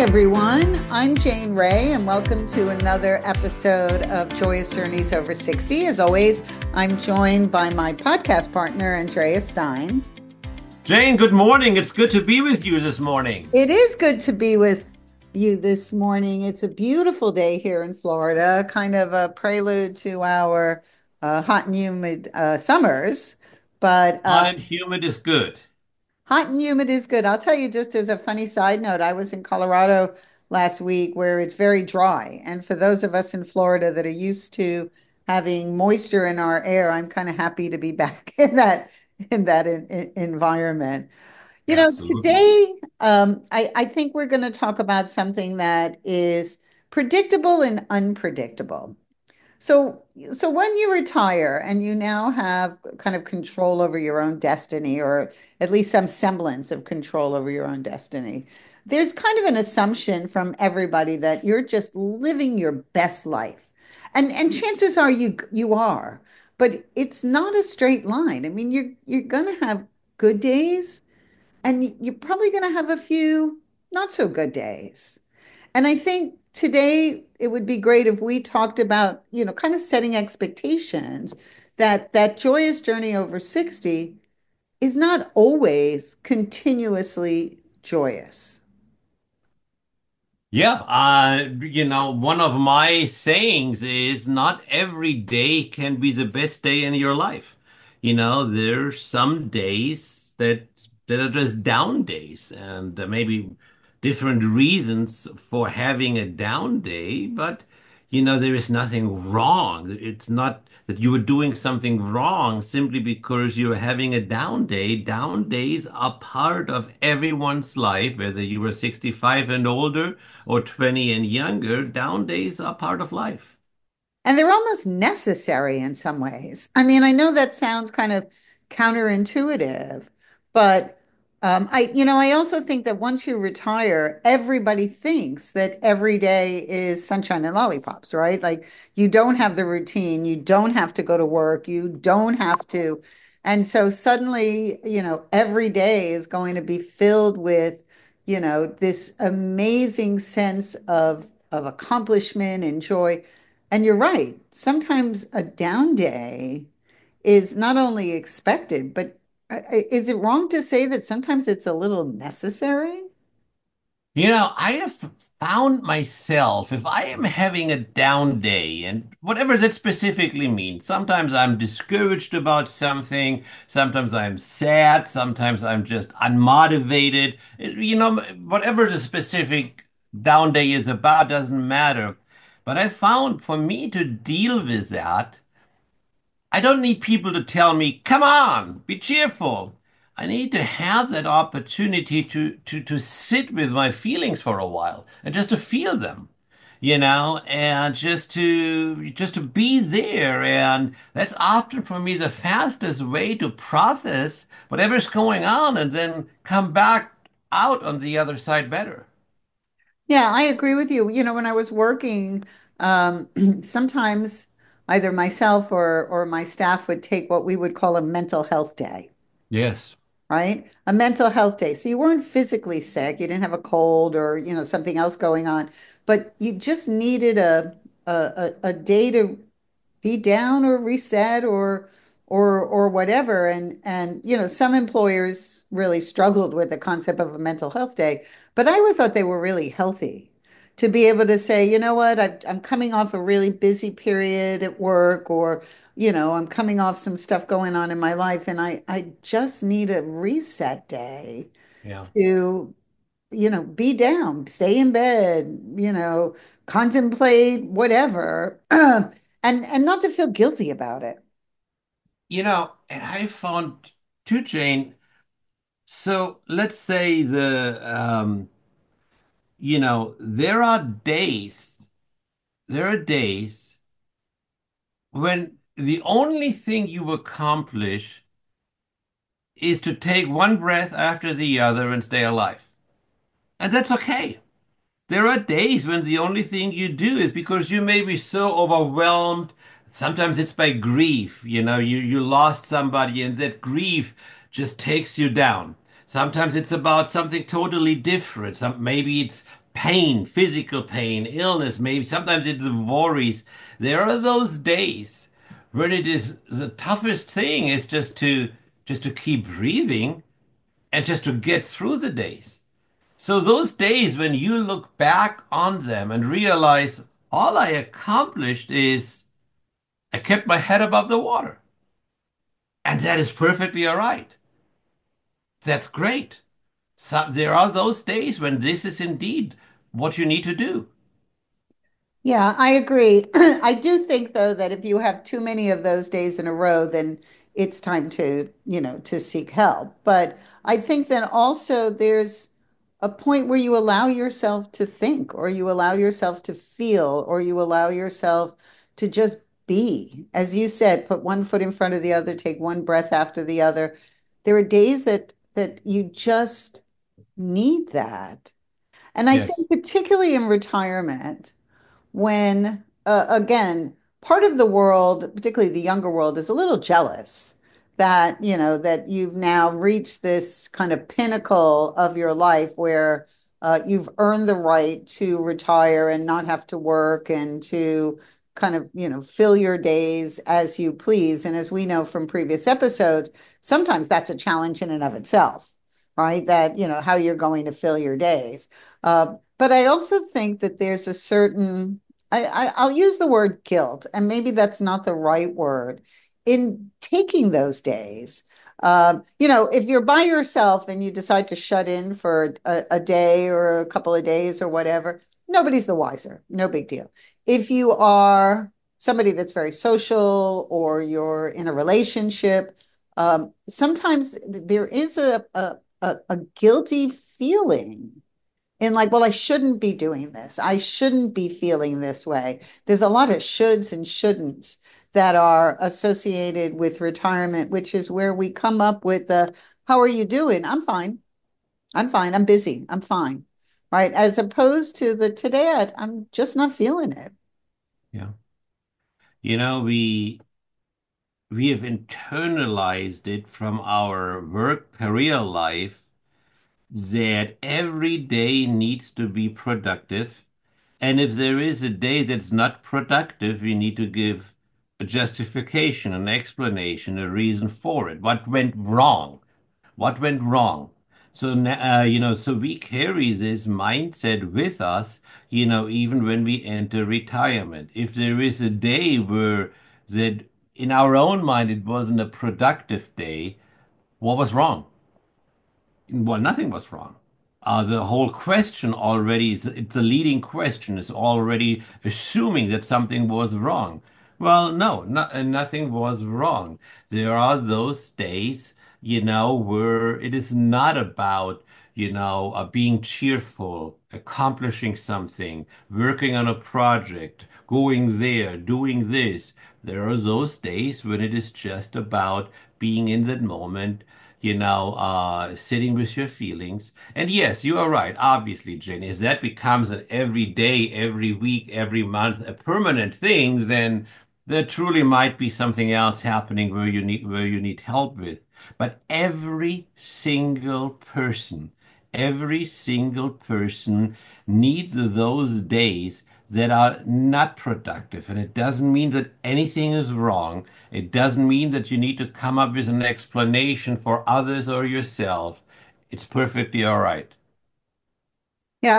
everyone. I'm Jane Ray, and welcome to another episode of Joyous Journeys Over 60. As always, I'm joined by my podcast partner, Andrea Stein. Jane, good morning. It's good to be with you this morning. It is good to be with you this morning. It's a beautiful day here in Florida, kind of a prelude to our hot and humid summers. But Hot and humid is good. hot and humid is good. I'll tell you just as a funny side note, I was in Colorado last week where it's very dry. And for those of us in Florida that are used to having moisture in our air, I'm kind of happy to be back in that environment. Absolutely. Today, I think we're going to talk about something that is predictable and unpredictable. So, so when you retire and you now have kind of control over your own destiny, or at least some semblance of control over your own destiny, there's kind of an assumption from everybody that you're just living your best life. And chances are you are, but it's not a straight line. I mean, you're going to have good days and you're probably going to have a few not so good days. And I think today it would be great if we talked about, kind of setting expectations that joyous journey over 60 is not always continuously joyous. Yeah, one of my sayings is not every day can be the best day in your life. There's some days that are just down days, and maybe different reasons for having a down day, but there is nothing wrong. It's not that you are doing something wrong simply because you're having a down day. Down days are part of everyone's life, whether you were 65 and older or 20 and younger. Down days are part of life. And they're almost necessary in some ways. I mean, I know that sounds kind of counterintuitive, but I also think that once you retire, everybody thinks that every day is sunshine and lollipops, right? Like you don't have the routine, you don't have to go to work, you don't have to. And so suddenly, every day is going to be filled with, this amazing sense of accomplishment and joy. And you're right. Sometimes a down day is not only expected, but is it wrong to say that sometimes it's a little necessary? I have found myself, if I am having a down day, and whatever that specifically means, sometimes I'm discouraged about something, sometimes I'm sad, sometimes I'm just unmotivated. Whatever the specific down day is about doesn't matter. But I found for me to deal with that, I don't need people to tell me, come on, be cheerful. I need to have that opportunity to sit with my feelings for a while and just to feel them, and just to be there. And that's often for me the fastest way to process whatever's going on and then come back out on the other side better. Yeah, I agree with you. When I was working, um, sometimes either myself or my staff would take what we would call a mental health day. Yes. Right? A mental health day. So you weren't physically sick, you didn't have a cold or, something else going on, but you just needed a day to be down or reset or whatever. And some employers really struggled with the concept of a mental health day, but I always thought they were really healthy to be able to say, you know what, I'm coming off a really busy period at work, or I'm coming off some stuff going on in my life, and I just need a reset day Yeah. to be down, stay in bed, contemplate whatever, and not to feel guilty about it. And I found too, Jane. So let's say there are days when the only thing you accomplish is to take one breath after the other and stay alive. And that's okay. There are days when the only thing you do is because you may be so overwhelmed. Sometimes it's by grief. You lost somebody and that grief just takes you down. Sometimes it's about something totally different. Maybe it's pain, physical pain, illness, maybe sometimes it's worries. There are those days when it is the toughest thing is just to keep breathing and just to get through the days. So those days when you look back on them and realize all I accomplished is I kept my head above the water. And that is perfectly all right. That's great. So there are those days when this is indeed what you need to do. Yeah, I agree. I do think though that if you have too many of those days in a row, then it's time to, to seek help. But I think that also there's a point where you allow yourself to think, or you allow yourself to feel, or you allow yourself to just be. As you said, put one foot in front of the other, take one breath after the other. There are days that you just need that. And I Yes. think particularly in retirement, when again, part of the world, particularly the younger world, is a little jealous that that you've now reached this kind of pinnacle of your life where you've earned the right to retire and not have to work and to kind of fill your days as you please. And as we know from previous episodes, sometimes that's a challenge in and of itself, right? That how you're going to fill your days. But I also think that there's a certain I'll use the word guilt, and maybe that's not the right word in taking those days. If you're by yourself and you decide to shut in for a day or a couple of days or whatever, nobody's the wiser. No big deal. If you are somebody that's very social or you're in a relationship, sometimes there is a guilty feeling and like, well, I shouldn't be doing this. I shouldn't be feeling this way. There's a lot of shoulds and shouldn'ts that are associated with retirement, which is where we come up with how are you doing? I'm fine. I'm fine. I'm busy. I'm fine. Right. As opposed to the today, I'm just not feeling it. Yeah. We have internalized it from our work career life that every day needs to be productive. And if there is a day that's not productive, we need to give a justification, an explanation, a reason for it. What went wrong? What went wrong? So we carry this mindset with us, even when we enter retirement. If there is a day where that in our own mind it wasn't a productive day, what was wrong? Well, nothing was wrong. The whole question already is, it's a leading question, is already assuming that something was wrong. Well, no, nothing was wrong. There are those days, where it is not about, being cheerful, accomplishing something, working on a project, going there, doing this. There are those days when it is just about being in that moment, sitting with your feelings. And yes, you are right. Obviously, Jenny, if that becomes an every day, every week, every month, a permanent thing, then there truly might be something else happening where you need help with. But every single person needs those days that are not productive. And it doesn't mean that anything is wrong. It doesn't mean that you need to come up with an explanation for others or yourself. It's perfectly all right. Yeah,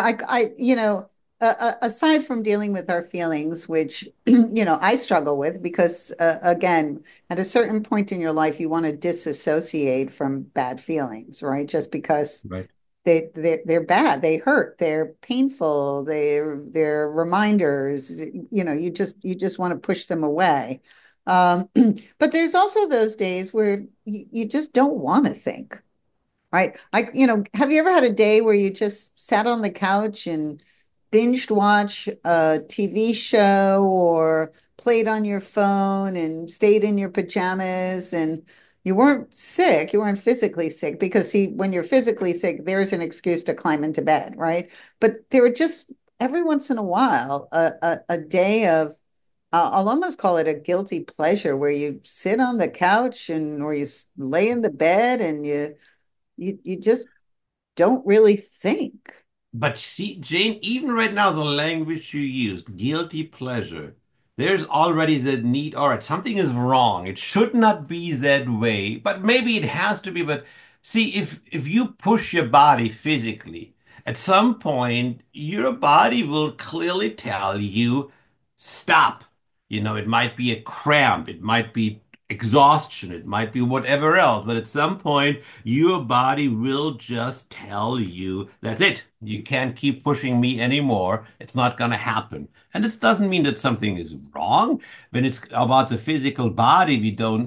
aside from dealing with our feelings, which, I struggle with because, again, at a certain point in your life, you want to disassociate from bad feelings, right? Just because Right. they're bad, they hurt, they're painful, they're reminders, you just want to push them away. Um, but there's also those days where you just don't want to think. Right. Have you ever had a day where you just sat on the couch and binged watch a TV show or played on your phone and stayed in your pajamas and you weren't sick, you weren't physically sick because see, when you're physically sick, there's an excuse to climb into bed, right? But there were just every once in a while a day of I'll almost call it a guilty pleasure where you sit on the couch and or you lay in the bed and you just don't really think. But see, Jane, even right now, the language you used, guilty pleasure, there's already the need, all right, something is wrong. It should not be that way, but maybe it has to be. But see, if you push your body physically, at some point, your body will clearly tell you, stop. It might be a cramp, it might be exhaustion, it might be whatever else, but at some point, your body will just tell you, that's it. You can't keep pushing me anymore. It's not going to happen. And this doesn't mean that something is wrong. When it's about the physical body,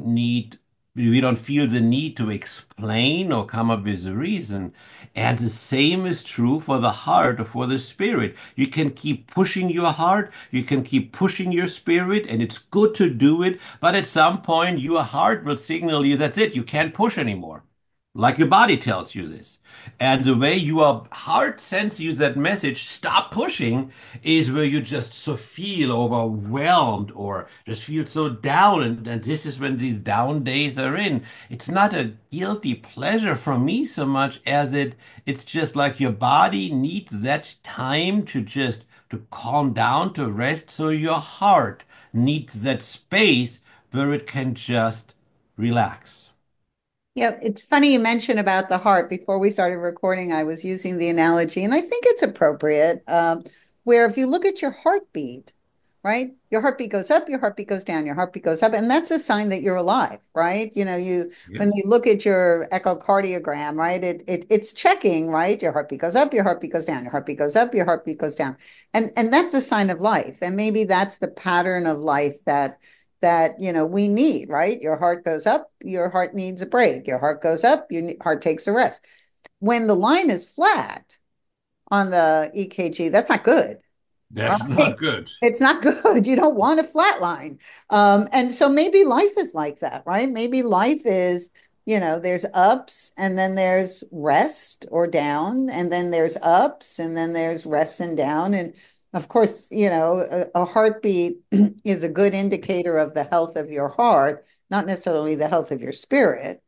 we don't feel the need to explain or come up with a reason. And the same is true for the heart or for the spirit. You can keep pushing your heart, you can keep pushing your spirit, and it's good to do it. But at some point, your heart will signal you, that's it, you can't push anymore. Like your body tells you this. And the way your heart sends you that message, stop pushing, is where you just so feel overwhelmed or just feel so down. And this is when these down days are in. It's not a guilty pleasure for me so much as it's just like your body needs that time to calm down, to rest. So your heart needs that space where it can just relax. Yeah, it's funny you mentioned about the heart. Before we started recording, I was using the analogy, and I think it's appropriate, where if you look at your heartbeat, right? Your heartbeat goes up, your heartbeat goes down, your heartbeat goes up, and that's a sign that you're alive, right? You when you look at your echocardiogram, right? It's checking, right? Your heartbeat goes up, your heartbeat goes down, your heartbeat goes up, your heartbeat goes down. And that's a sign of life. And maybe that's the pattern of life that we need, right? Your heart goes up, your heart needs a break. Your heart goes up, your heart takes a rest. When the line is flat on the EKG, that's not good, That's right? not good. It's not good. You don't want a flat line. And so maybe life is like that, right? Maybe life is, there's ups and then there's rest or down, and then there's ups and then there's rest and down. And of course, a heartbeat is a good indicator of the health of your heart, not necessarily the health of your spirit.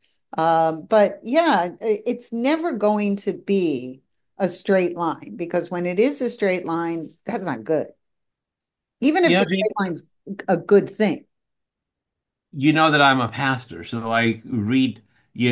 But yeah, it's never going to be a straight line, because when it is a straight line, that's not good. Even if the Gene, straight line's a good thing. you know that I'm a pastor, so I read,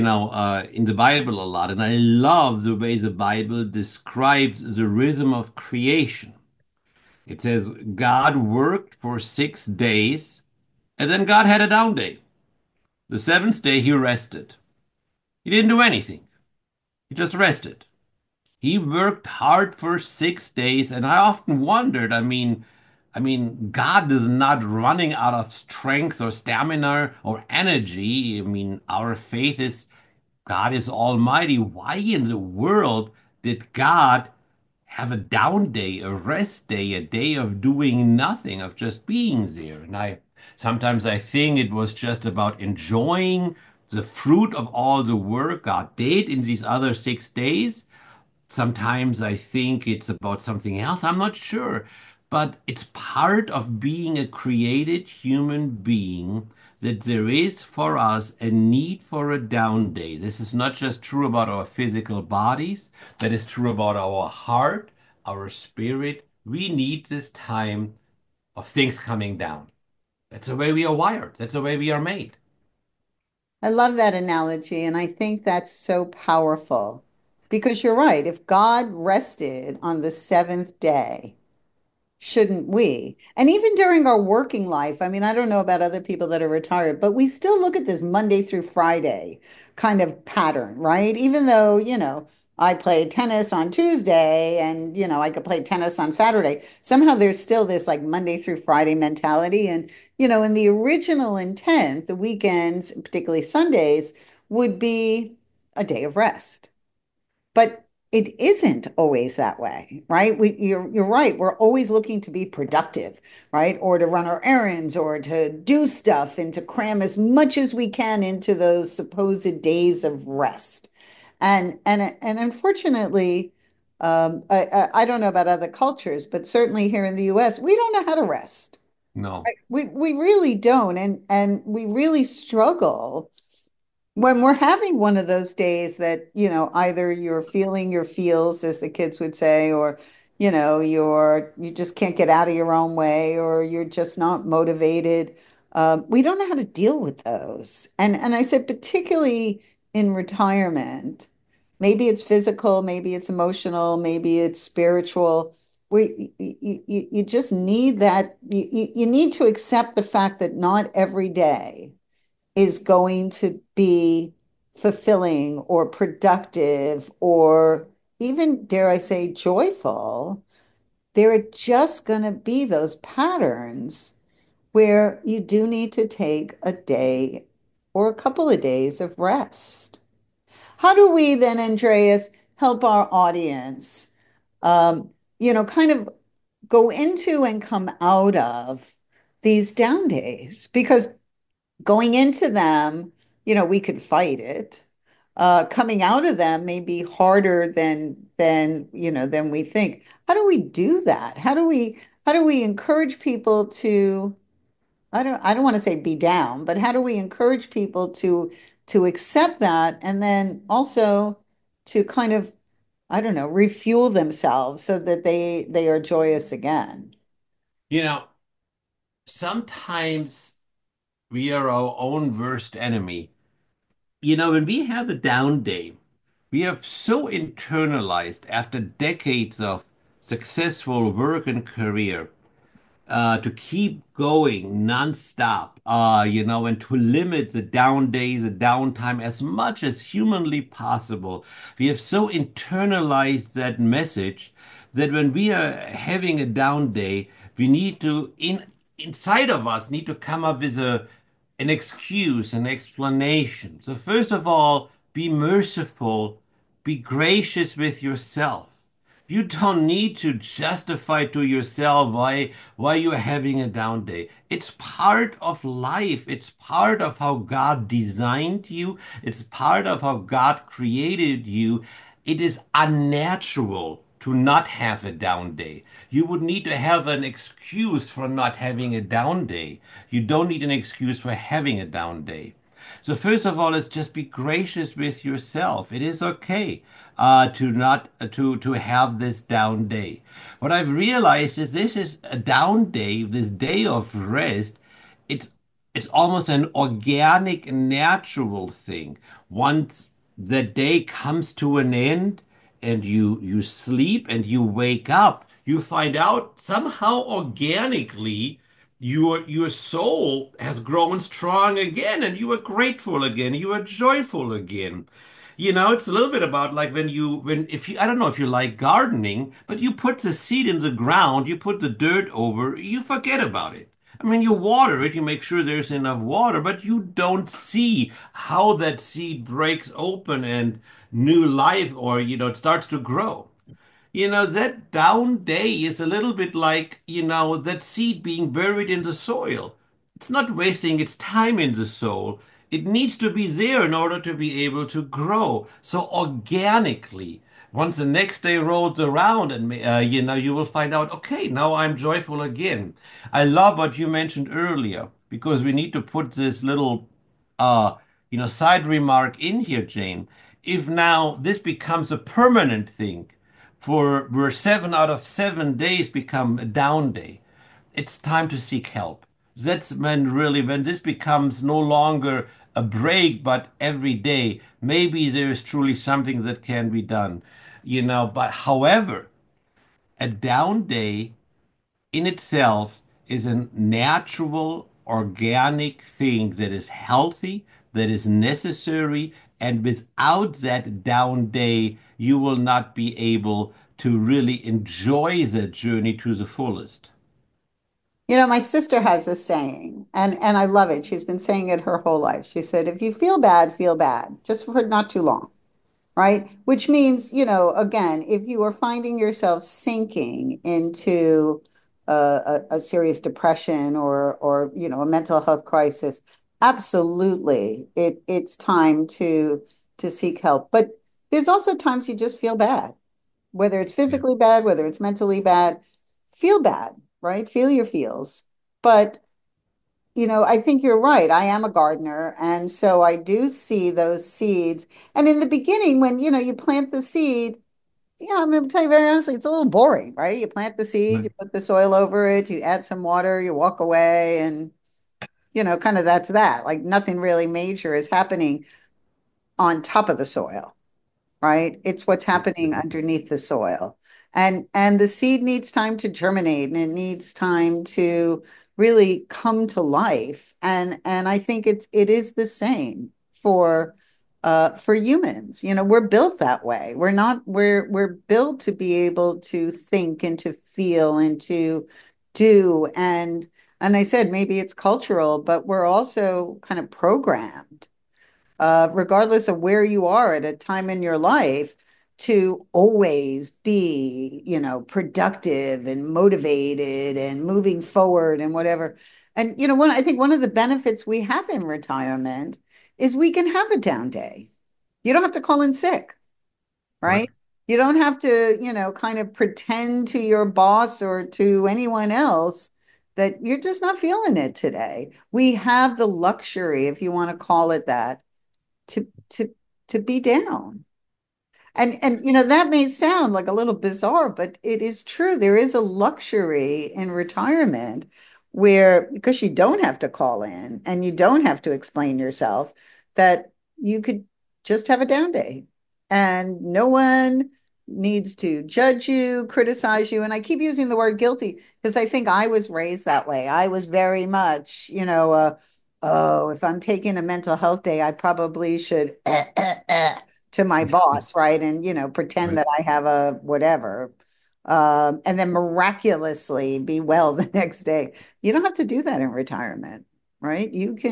in the Bible a lot, and I love the way the Bible describes the rhythm of creation. It says God worked for 6 days, and then God had a down day. The seventh day, he rested. He didn't do anything. He just rested. He worked hard for 6 days, and I often wondered, God is not running out of strength or stamina or energy. Our faith is God is almighty. Why in the world did God have a down day, a rest day, a day of doing nothing, of just being there? And I sometimes I think it was just about enjoying the fruit of all the work God did in these other 6 days. Sometimes I think it's about something else. I'm not sure. But it's part of being a created human being that there is for us a need for a down day. This is not just true about our physical bodies, that is true about our heart, our spirit. We need this time of things coming down. That's the way we are wired, that's the way we are made. I love that analogy, and I think that's so powerful, because you're right. If God rested on the seventh day, shouldn't we? And even during our working life, I mean, I don't know about other people that are retired, but we still look at this Monday through Friday kind of pattern, right? Even though, I played tennis on Tuesday and, I could play tennis on Saturday. Somehow there's still this like Monday through Friday mentality. And, in the original intent, the weekends, particularly Sundays, would be a day of rest. But it isn't always that way, right? You're right. We're always looking to be productive, right? Or to run our errands or to do stuff and to cram as much as we can into those supposed days of rest. And unfortunately, I don't know about other cultures, but certainly here in the US, we don't know how to rest. No. Right? We really don't, and we really struggle, when we're having one of those days that, either you're feeling your feels, as the kids would say, or, you just can't get out of your own way, or you're just not motivated. We don't know how to deal with those. And I said, particularly in retirement, maybe it's physical, maybe it's emotional, maybe it's spiritual. You just need that. You need to accept the fact that not every day is going to be fulfilling or productive or even, dare I say, joyful. There are just going to be those patterns where you do need to take a day or a couple of days of rest. How do we then, Andreas, help our audience, kind of go into and come out of these down days? Because going into them, we could fight it. Coming out of them may be harder than we think. How do we do that? How do we encourage people to, I don't want to say be down, but how do we encourage people to accept that and then also to kind of, I don't know, refuel themselves so that they are joyous again? You know, sometimes we are our own worst enemy. When we have a down day, we have so internalized after decades of successful work and career to keep going nonstop, and to limit the down days, the downtime as much as humanly possible. We have so internalized that message that when we are having a down day, we need to, inside of us, need to come up with an excuse, an explanation. So first of all, be merciful, be gracious with yourself. You don't need to justify to yourself why you're having a down day. It's part of life. It's part of how God designed you. It's part of how God created you. It is unnatural to not have a down day. You would need to have an excuse for not having a down day. You don't need an excuse for having a down day. So first of all, is just be gracious with yourself. It is okay to not to have this down day. What I've realized is this is a down day, this day of rest. It's it's almost an organic, natural thing. Once the day comes to an end and you sleep and you wake up, you find out somehow organically your soul has grown strong again and you are grateful again, you are joyful again. It's a little bit about like when if you I don't know if you like gardening, but you put the seed in the ground, you put the dirt over, you forget about it. I mean, you water it, you make sure there's enough water, but you don't see how that seed breaks open and new life or it starts to grow. That down day is a little bit like, that seed being buried in the soil. It's not wasting its time in the soil. It needs to be there in order to be able to grow. So organically, once the next day rolls around and, you will find out, okay, now I'm joyful again. I love what you mentioned earlier because we need to put this little, uh, side remark in here, Jane. If now this becomes a permanent thing, for where 7 out of 7 days become a down day, it's time to seek help. That's when this becomes no longer a break, but every day, maybe there is truly something that can be done. But however, a down day in itself is a natural, organic thing that is healthy, that is necessary, and without that down day, you will not be able to really enjoy that journey to the fullest. My sister has a saying, and I love it. She's been saying it her whole life. She said, if you feel bad, just for not too long, right? Which means, again, if you are finding yourself sinking into a serious depression or a mental health crisis, absolutely, it's time to seek help. But there's also times you just feel bad, whether it's Yeah. physically bad, whether it's mentally bad, feel bad, right? Feel your feels. But I think you're right. I am a gardener, and so I do see those seeds. And in the beginning, when you plant the seed, yeah, I'm going to tell you very honestly, it's a little boring, right? You plant the seed, you put the soil over it, you add some water, you walk away, and kind of that's that. Like nothing really major is happening on top of the soil, right? It's what's happening underneath the soil. And the seed needs time to germinate and it needs time to really come to life. And I think it is the same for humans. We're built that way. We're built to be able to think and to feel and to do. And I said maybe it's cultural, but we're also kind of programmed regardless of where you are at a time in your life, to always be, productive and motivated and moving forward and whatever. And, I think one of the benefits we have in retirement is we can have a down day. You don't have to call in sick, Right. right? You don't have to, kind of pretend to your boss or to anyone else that you're just not feeling it today. We have the luxury, if you want to call it that, to to to be down. And that may sound like a little bizarre, but it is true. There is a luxury in retirement where because you don't have to call in and you don't have to explain yourself, that you could just have a down day. And no one needs to judge you, criticize you. And I keep using the word guilty because I think I was raised that way. I was very much, oh, if I'm taking a mental health day, I probably should to my boss, right? And, pretend Right. that I have a whatever. And then miraculously be well the next day. You don't have to do that in retirement, right?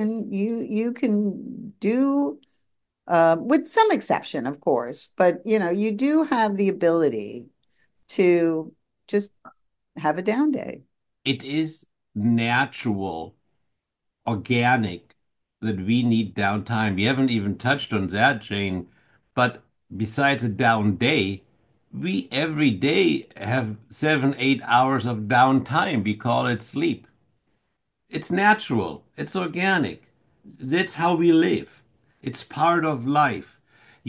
You can do with some exception, of course, but you do have the ability to just have a down day. It is natural, organic that we need downtime. We haven't even touched on that, Jane. But besides a down day, we every day have 7, 8 hours of downtime. We call it sleep. It's natural, it's organic. That's how we live. It's part of life,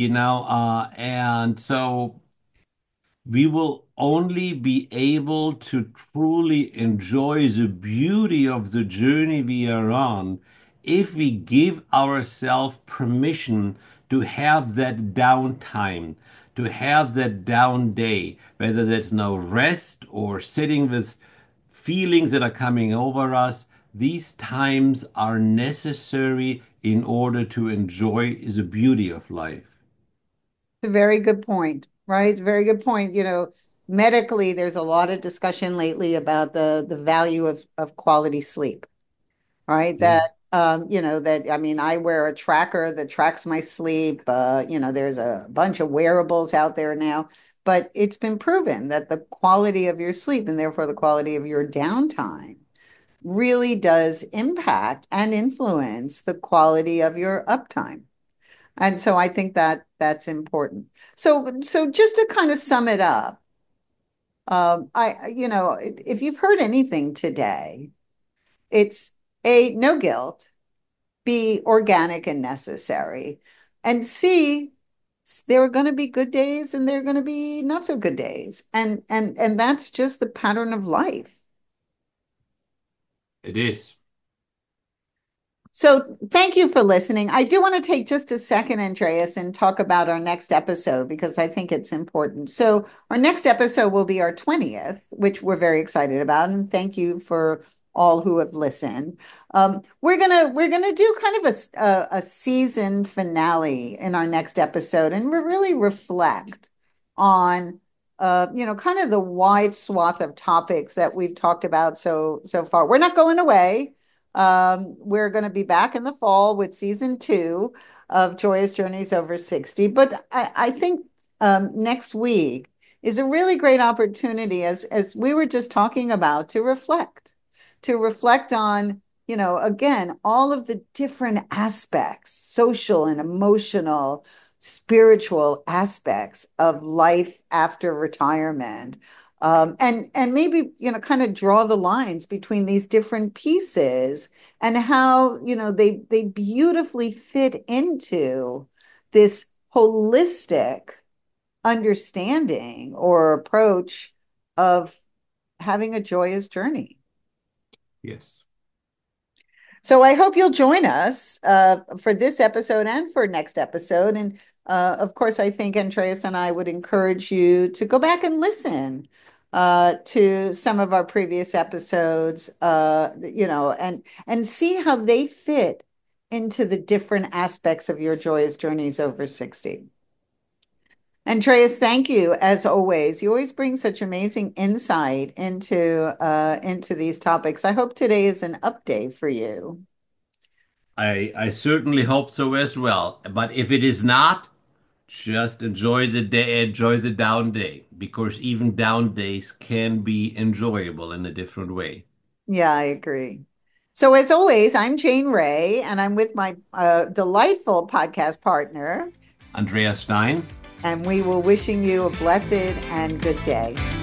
and so we will only be able to truly enjoy the beauty of the journey we are on if we give ourselves permission to have that downtime, to have that down day, whether that's no rest or sitting with feelings that are coming over us. These times are necessary in order to enjoy the beauty of life. A very good point, right? It's a very good point. Medically, there's a lot of discussion lately about the value of quality sleep, right? Yeah. That I mean, I wear a tracker that tracks my sleep. There's a bunch of wearables out there now, but it's been proven that the quality of your sleep and therefore the quality of your downtime really does impact and influence the quality of your uptime. And so I think that that's important. So just to kind of sum it up, if you've heard anything today, it's A, no guilt, B, organic and necessary, and C, there are going to be good days and there are going to be not so good days. And that's just the pattern of life. It is. So thank you for listening. I do want to take just a second, Andreas, and talk about our next episode because I think it's important. So our next episode will be our 20th, which we're very excited about. And thank you for all who have listened. We're gonna do kind of a season finale in our next episode, and we really reflect on kind of the wide swath of topics that we've talked about so far. We're not going away. We're going to be back in the fall with season 2 of Joyous Journeys Over 60. But I think next week is a really great opportunity, as we were just talking about, to reflect on, again, all of the different aspects, social and emotional, spiritual aspects of life after retirement. And maybe, kind of draw the lines between these different pieces and how, they beautifully fit into this holistic understanding or approach of having a joyous journey. Yes. So I hope you'll join us for this episode and for next episode. And of course, I think Andreas and I would encourage you to go back and listen to some of our previous episodes, and see how they fit into the different aspects of your joyous journeys over 60. Andreas, thank you as always. You always bring such amazing insight into these topics. I hope today is an update for you. I certainly hope so as well. But if it is not, just enjoy the day, enjoy the down day, because even down days can be enjoyable in a different way. Yeah, I agree. So, as always, I'm Jane Ray, and I'm with my delightful podcast partner, Andreas Stein. and we will wishing you a blessed and good day.